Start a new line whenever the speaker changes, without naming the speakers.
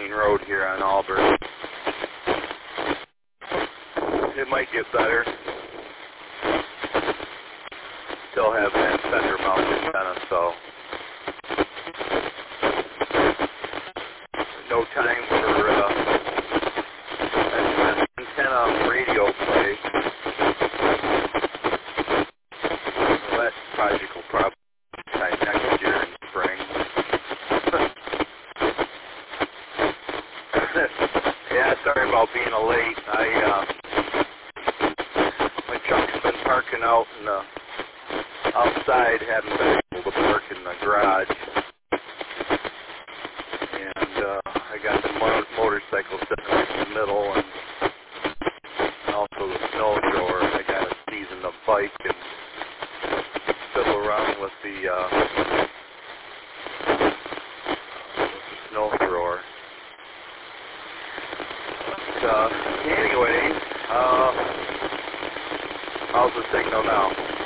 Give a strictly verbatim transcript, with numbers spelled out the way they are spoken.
main road here on Auburn. It might get better. Still have that fender mount antenna, so no time for uh, antenna radio play. Well, that project will probably time next year in spring. Yeah, sorry about being a late. I uh, my truck's been parking out in the outside, haven't been able to park in the garage, and uh, I got the mo motorcycle sitting right in the middle, and also the snow thrower. I got to season the bike and fiddle around with the, uh, with the snow thrower. But, uh, anyway, uh, how's the signal now?